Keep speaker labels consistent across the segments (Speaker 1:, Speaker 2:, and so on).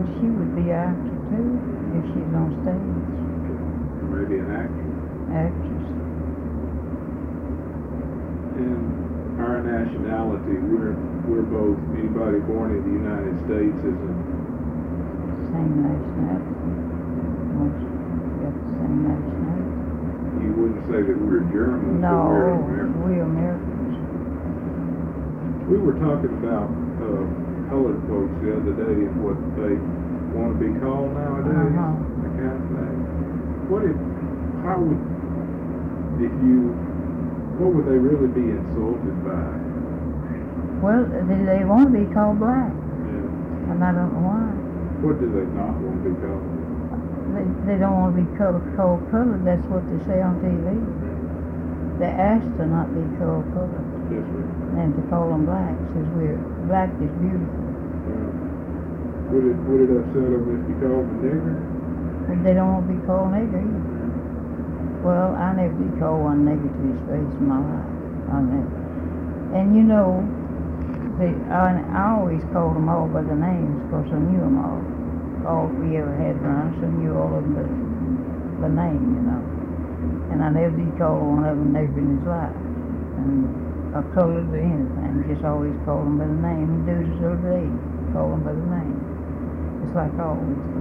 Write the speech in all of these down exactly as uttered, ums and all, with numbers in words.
Speaker 1: Well, she would be an actor too, if she's on stage.
Speaker 2: Or maybe an actress.
Speaker 1: Actress.
Speaker 2: And our nationality, we're we're both, anybody born in the United States is a...
Speaker 1: Same nationality. Most got the same nationality.
Speaker 2: You wouldn't say that we're Germans,
Speaker 1: No,
Speaker 2: but we're Americans.
Speaker 1: we Americans.
Speaker 2: We were talking about uh, colored folks the other day and what they want to be called nowadays,
Speaker 1: Uh-huh.
Speaker 2: that kind of thing. What if, how would, if you, what would they really be insulted by?
Speaker 1: Well, they, they want to be called black,
Speaker 2: Yeah.
Speaker 1: and I don't know why.
Speaker 2: What do they not want to be called?
Speaker 1: They, they don't want to be called cold colored. That's what they say on T V. They ask to not be called colored
Speaker 2: Yes, sir.
Speaker 1: and to call them black. Says we're black is beautiful.
Speaker 2: Yeah. Would it, would it upset them if you called them a nigger?
Speaker 1: And they don't want to be called nigger either. Well, I never did call one nigger to his face in my life. I never. And you know, they, I, I always called them all by the names because I knew them all. All we ever had around, so I knew all of them by, by name, you know. And I never did call one of them nigger in his life. And or colored or anything, just always call them by the name. And do this over there, call them by the name. It's like I always do.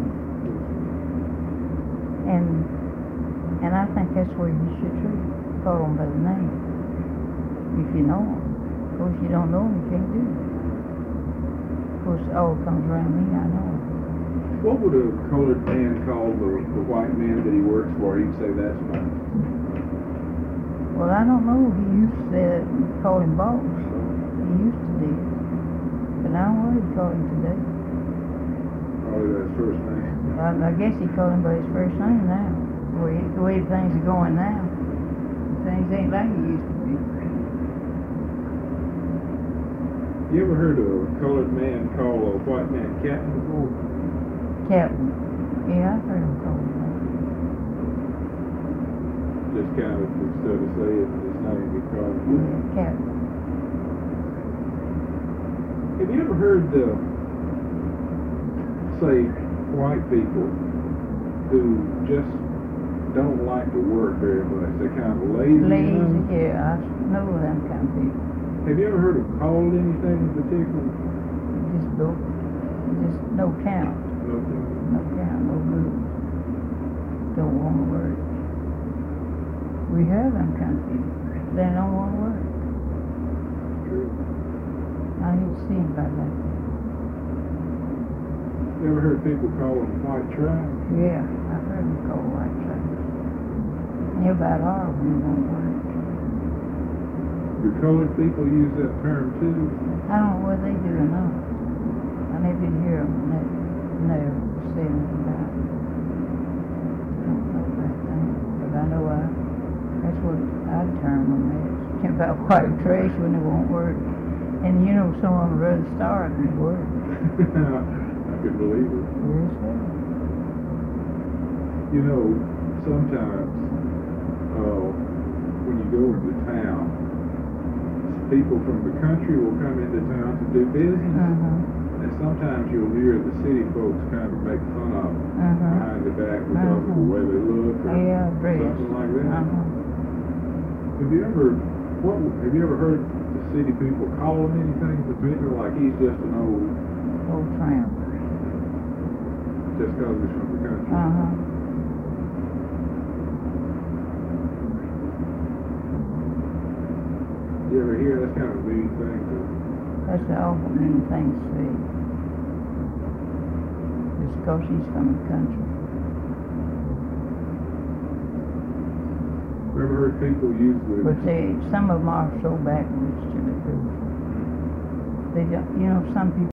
Speaker 1: And and I think that's where you should treat them. Call them by the name. If you know them. Of course, you don't know them, you can't do it. Of course, all comes around me, I know them.
Speaker 2: What would a colored man call the, the white man that he works for? He'd say, that's my...
Speaker 1: Well, I don't know. He used to say that, call him boss. He used to do. But I don't know what he'd call him today.
Speaker 2: Probably that's first name.
Speaker 1: I, I guess he called him by his first name now. The way, the way things are going now. Things ain't like they used to be.
Speaker 2: You ever heard a colored man call a white man captain before?
Speaker 1: Captain. Yeah, I've heard him call him that.
Speaker 2: Just kind of, instead of saying his name, he called him.
Speaker 1: Yeah, Captain.
Speaker 2: Have you ever heard, uh, say, white people who just don't like to work very much? They're kind of lazy.
Speaker 1: Lazy,
Speaker 2: You know?
Speaker 1: yeah, I know them kind of people.
Speaker 2: Have you ever heard of called anything in particular?
Speaker 1: Just don't, just no count.
Speaker 2: No.
Speaker 1: No count, no good. Don't want to work. We have them kind of people. They don't want to work.
Speaker 2: True.
Speaker 1: I ain't seen about that.
Speaker 2: You ever heard people call them white trash?
Speaker 1: Yeah, I've heard them called white trash. And about all of them won't work.
Speaker 2: Do colored people use that term too?
Speaker 1: I don't know whether they do or not. I never did hear them never, never say anything about it. I don't know about that. But I know I, that's what I'd term them as. About white trash when they won't work. And you know, some of them rather starve than work.
Speaker 2: I could believe it.
Speaker 1: Yes, sir.
Speaker 2: You know, sometimes uh, when you go into town, people from the country will come into town to do business,
Speaker 1: Uh-huh.
Speaker 2: and sometimes you'll hear the city folks kind of make fun of them
Speaker 1: Uh-huh.
Speaker 2: behind the back because of the
Speaker 1: Uh-huh.
Speaker 2: way they look or
Speaker 1: Yeah, dress.
Speaker 2: something like that.
Speaker 1: Uh-huh.
Speaker 2: Have you ever, what, have you ever heard the city people call him anything particular, like he's just an old,
Speaker 1: Old tramp.
Speaker 2: just because he's from the country?
Speaker 1: Uh-huh.
Speaker 2: You ever hear that's kind of a mean thing to
Speaker 1: That's an awful mean thing to say. Just because he's from the country.
Speaker 2: ever heard people use the...
Speaker 1: But they, some of them are so backwards to the truth. They don't, you know, some people